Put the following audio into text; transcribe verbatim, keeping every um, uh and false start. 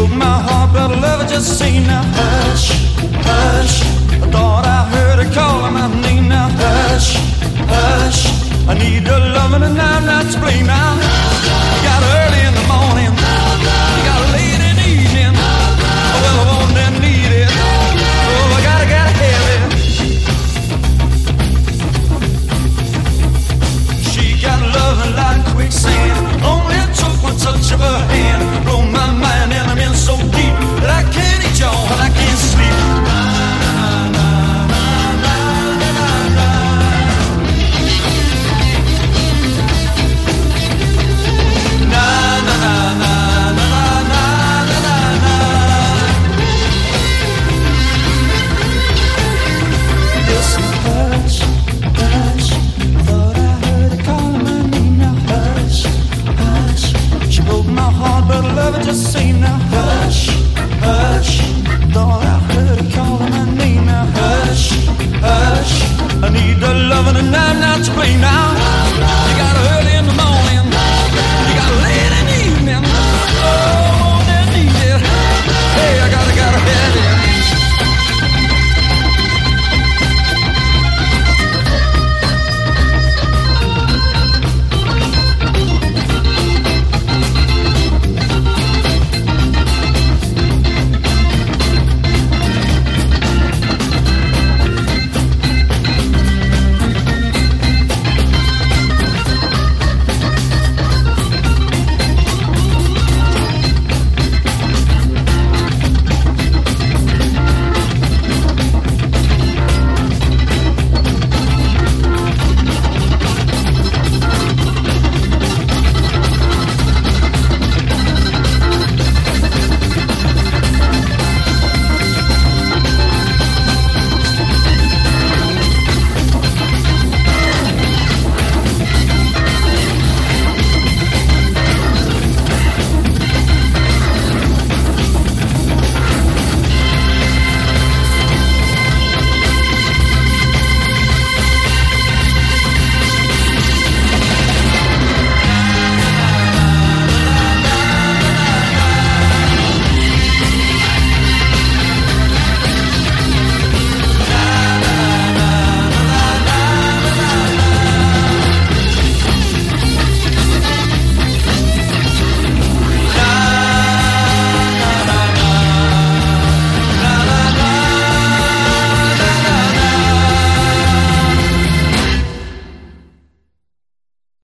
broke my heart, but love her just saying now hush, hush. I thought I heard her calling my name now hush, hush. I need her loving and I'm not to blame now. You got her early in the morning, you got her late in the evening. Oh, well, I want and need it. Oh, I gotta, gotta have it. She got loving like quicksand. Only took one touch of her hand. Blow my mind and I'm in so deep that I can't eat y'all and I can't sleep. Just say now.